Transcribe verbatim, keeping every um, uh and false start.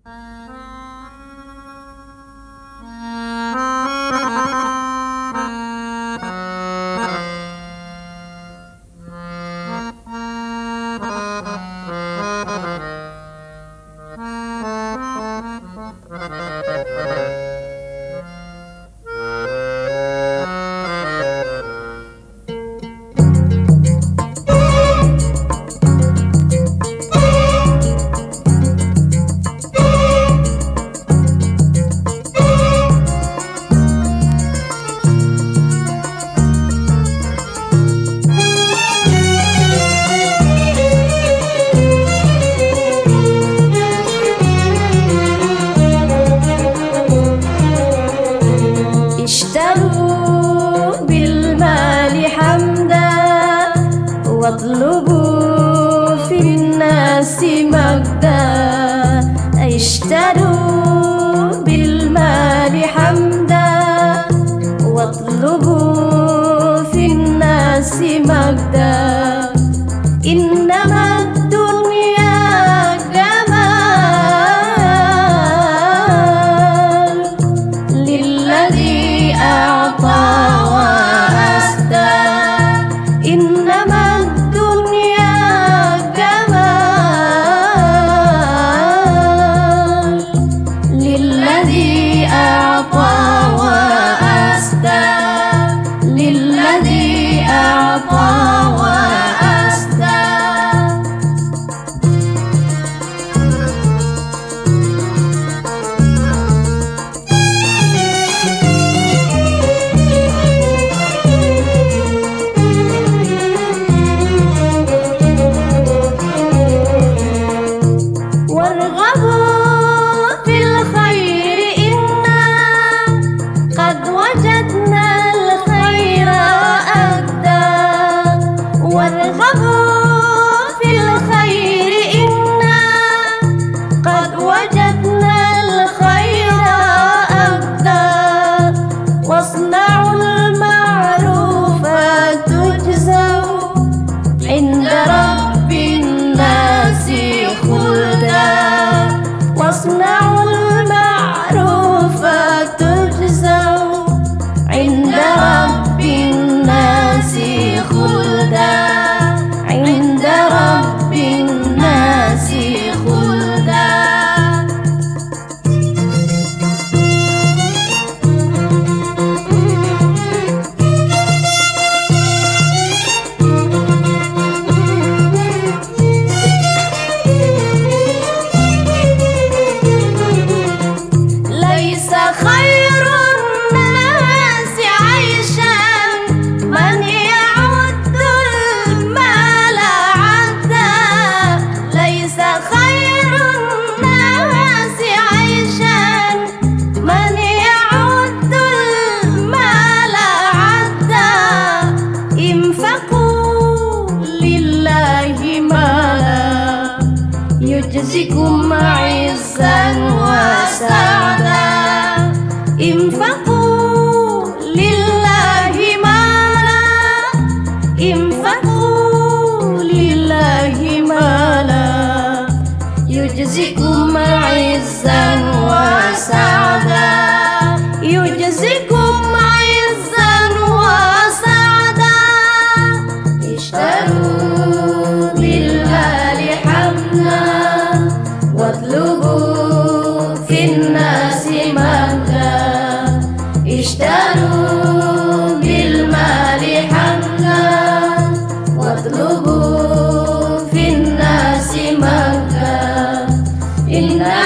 اشتروا بالمال حمدا واطلبوا في الناس مجدا. اشتروا بالمال حمدا واطلبوا في الناس مجدا. إنما الدنيا جمال للذي أعطى وأسدى. إنما الدنيا جمال للذي أعطى وأسدى. للذي أعطى وأسدى. وارغبوا في الخير إنا قد وجدنا الخير أجدا. وارغبوا في الخير إنا قد وجدنا الخير أجدا. واصنعوا المعروف تجزوا عند رب الناس خلدا. واصنعوا المعروف تجزوا عند رب الناس خلدا. عند رب الناس خلدا. ليس خير الناس عيشا من يعد المال عدا. ليس خير الناس عيشا من يعد المال عدا. انفقوا لله مالا يجزكم عزا وسعدا. انفقوا لله مالا. انفقوا لله مالا يجزكم عزا وسعدا. يجزكم عزا وسعدا. اشتروا بالمال حمدا واطلبوا في الناس مجدا. اشتروا بالمال حمدا واطلبوا في الناس مجدا. إن